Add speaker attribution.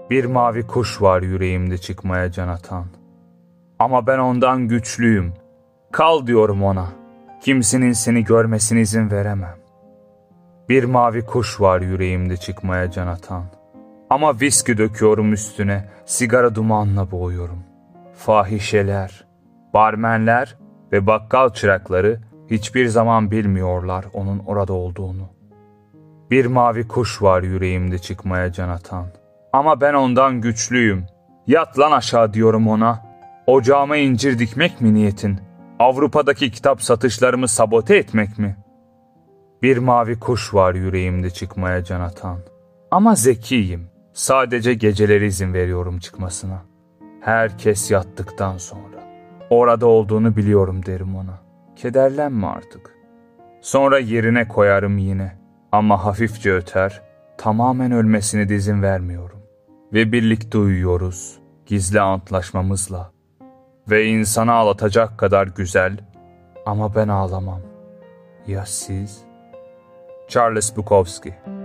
Speaker 1: Bir mavi kuş var yüreğimde çıkmaya can atan. Ama ben ondan güçlüyüm. Kal diyorum ona. Kimsenin seni görmesine izin veremem. Bir mavi kuş var yüreğimde çıkmaya can atan. Ama viski döküyorum üstüne, sigara dumanla boğuyorum. Fahişeler, barmenler ve bakkal çırakları hiçbir zaman bilmiyorlar onun orada olduğunu. Bir mavi kuş var yüreğimde çıkmaya can atan. Ama ben ondan güçlüyüm. Yat lan aşağı diyorum ona. Ocağıma incir dikmek mi niyetin? Avrupa'daki kitap satışlarımı sabote etmek mi? Bir mavi kuş var yüreğimde çıkmaya can atan. Ama zekiyim. Sadece geceleri izin veriyorum çıkmasına. Herkes yattıktan sonra. Orada olduğunu biliyorum derim ona. Kederlenme artık. Sonra yerine koyarım yine. Ama hafifçe öter. Tamamen ölmesine de izin vermiyorum. Ve birlikte uyuyoruz. Gizli antlaşmamızla. Ve insanı ağlatacak kadar güzel. Ama ben ağlamam. Ya siz? Charles Bukowski.